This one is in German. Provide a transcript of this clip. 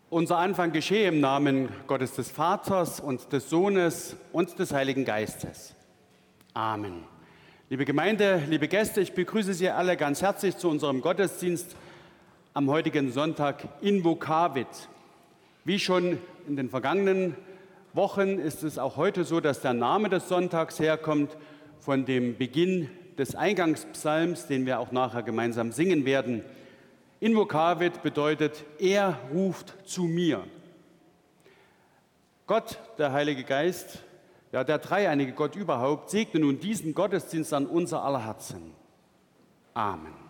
Unser Anfang geschehe im Namen Gottes des Vaters und des Sohnes und des Heiligen Geistes. Amen. Liebe Gemeinde, liebe Gäste, ich begrüße Sie alle ganz herzlich zu unserem Gottesdienst am heutigen Sonntag in Vokavit. Wie schon in den vergangenen Wochen ist es auch heute so, dass der Name des Sonntags herkommt von dem Beginn des Eingangspsalms, den wir auch nachher gemeinsam singen werden. Invokavit bedeutet, er ruft zu mir. Gott, der Heilige Geist, ja der dreieinige Gott überhaupt, segne nun diesen Gottesdienst an unser aller Herzen. Amen.